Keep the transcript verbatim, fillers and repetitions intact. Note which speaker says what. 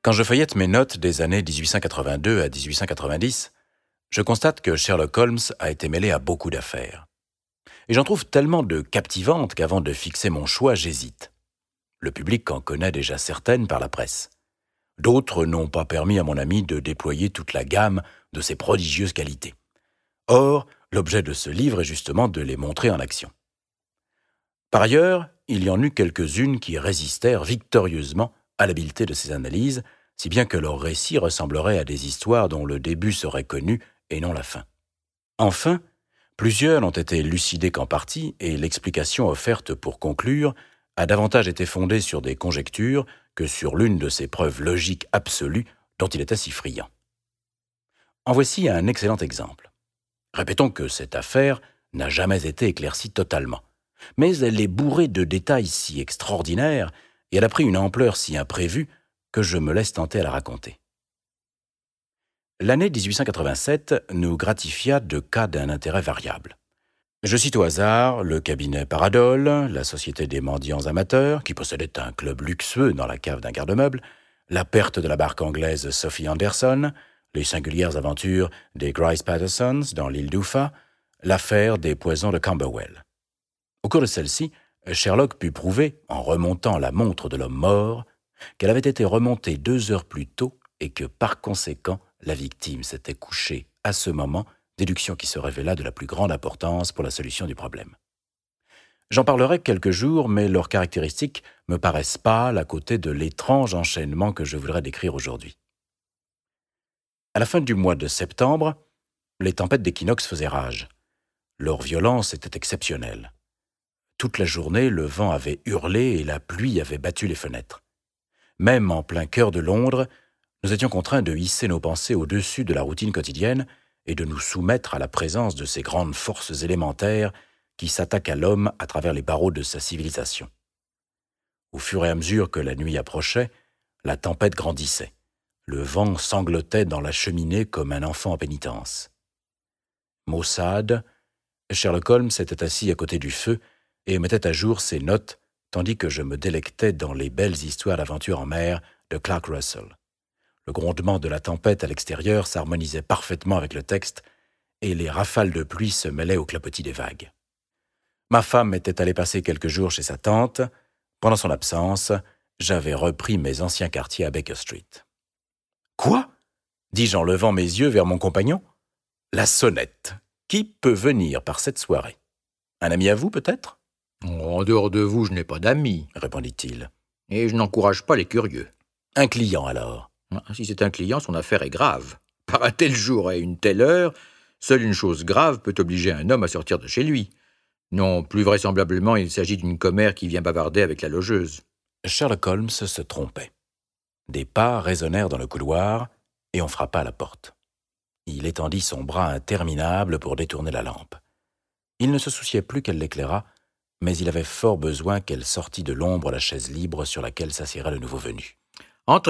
Speaker 1: Quand je feuillette mes notes des années dix-huit cent quatre-vingt-deux à dix-huit cent quatre-vingt-dix, je constate que Sherlock Holmes a été mêlé à beaucoup d'affaires. Et j'en trouve tellement de captivantes qu'avant de fixer mon choix, j'hésite. Le public en connaît déjà certaines par la presse. D'autres n'ont pas permis à mon ami de déployer toute la gamme de ses prodigieuses qualités. Or, l'objet de ce livre est justement de les montrer en action. Par ailleurs, il y en eut quelques-unes qui résistèrent victorieusement à l'habileté de ces analyses, si bien que leur récit ressemblerait à des histoires dont le début serait connu et non la fin. Enfin, plusieurs n'ont été lucidées qu'en partie, et l'explication offerte pour conclure a davantage été fondée sur des conjectures que sur l'une de ces preuves logiques absolues dont il était si friand. En voici un excellent exemple. Répétons que cette affaire n'a jamais été éclaircie totalement, mais elle est bourrée de détails si extraordinaires et elle a pris une ampleur si imprévue que je me laisse tenter à la raconter. L'année dix-huit cent quatre-vingt-sept nous gratifia de cas d'un intérêt variable. Je cite au hasard le cabinet Paradol, la Société des mendiants amateurs, qui possédait un club luxueux dans la cave d'un garde-meuble, la perte de la barque anglaise Sophie Anderson, les singulières aventures des Grice Pattersons dans l'île d'Ufa, l'affaire des poisons de Camberwell. Au cours de celle-ci, Sherlock put prouver, en remontant la montre de l'homme mort, qu'elle avait été remontée deux heures plus tôt et que, par conséquent, la victime s'était couchée à ce moment, déduction qui se révéla de la plus grande importance pour la solution du problème. J'en parlerai quelques jours, mais leurs caractéristiques me paraissent pâles à côté de l'étrange enchaînement que je voudrais décrire aujourd'hui. À la fin du mois de septembre, les tempêtes d'équinoxe faisaient rage. Leur violence était exceptionnelle. Toute la journée, le vent avait hurlé et la pluie avait battu les fenêtres. Même en plein cœur de Londres, nous étions contraints de hisser nos pensées au-dessus de la routine quotidienne et de nous soumettre à la présence de ces grandes forces élémentaires qui s'attaquent à l'homme à travers les barreaux de sa civilisation. Au fur et à mesure que la nuit approchait, la tempête grandissait. Le vent sanglotait dans la cheminée comme un enfant en pénitence. Maussade, Sherlock Holmes s'était assis à côté du feu et mettait à jour ses notes, tandis que je me délectais dans les belles histoires d'aventure en mer de Clark Russell. Le grondement de la tempête à l'extérieur s'harmonisait parfaitement avec le texte, et les rafales de pluie se mêlaient au clapotis des vagues. Ma femme était allée passer quelques jours chez sa tante. Pendant son absence, j'avais repris mes anciens quartiers à Baker Street. « Quoi ?» dis-je en levant mes yeux vers mon compagnon. « La sonnette. Qui peut venir par cette soirée? Un ami à vous, peut-être ?»«
Speaker 2: En dehors de vous, je n'ai pas d'amis, »
Speaker 1: répondit-il.
Speaker 2: « Et je n'encourage pas les curieux. »«
Speaker 1: Un client, alors ?»«
Speaker 2: Si c'est un client, son affaire est grave. Par un tel jour et une telle heure, seule une chose grave peut obliger un homme à sortir de chez lui. Non, plus vraisemblablement, il s'agit d'une commère qui vient bavarder avec la logeuse. »
Speaker 1: Sherlock Holmes se trompait. Des pas résonnèrent dans le couloir et on frappa à la porte. Il étendit son bras interminable pour détourner la lampe. Il ne se souciait plus qu'elle l'éclairât, mais il avait fort besoin qu'elle sortît de l'ombre la chaise libre sur laquelle s'assiérait le nouveau venu.
Speaker 2: « Entrez !»